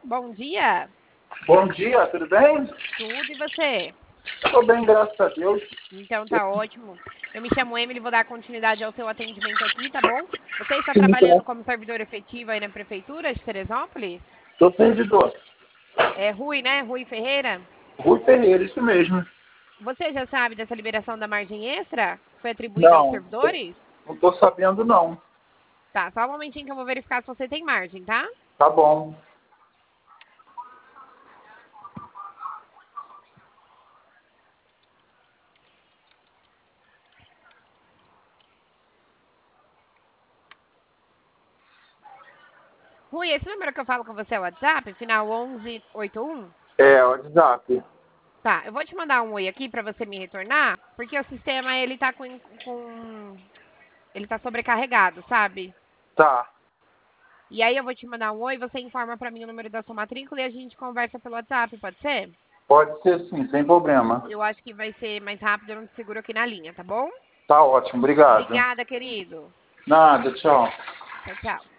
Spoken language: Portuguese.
Bom dia. Bom dia, tudo bem? Tudo e você? Estou bem, graças a Deus. Então tá ótimo. Eu me chamo Emily, vou dar continuidade ao seu atendimento aqui, tá bom? Você está Sim, trabalhando tá. como servidor efetivo aí na prefeitura de Teresópolis? Sou servidor. É Rui, né? Rui Ferreira? Rui Ferreira, isso mesmo. Você já sabe dessa liberação da margem extra que foi atribuída aos Não, servidores? não estou sabendo não. Tá, só um momentinho que eu vou verificar se você tem margem, tá? Tá bom. Rui, esse número que eu falo com você é o WhatsApp, final 1181? É, WhatsApp. Tá, eu vou te mandar um oi aqui pra você me retornar, porque o sistema ele tá ele tá sobrecarregado, sabe? Tá. E aí eu vou te mandar um oi, você informa pra mim o número da sua matrícula e a gente conversa pelo WhatsApp, pode ser? Pode ser sim, sem problema. Eu acho que vai ser mais rápido, eu não te seguro aqui na linha, tá bom? Tá ótimo, obrigado. Obrigada, querido. Nada, tchau. Tchau, tchau.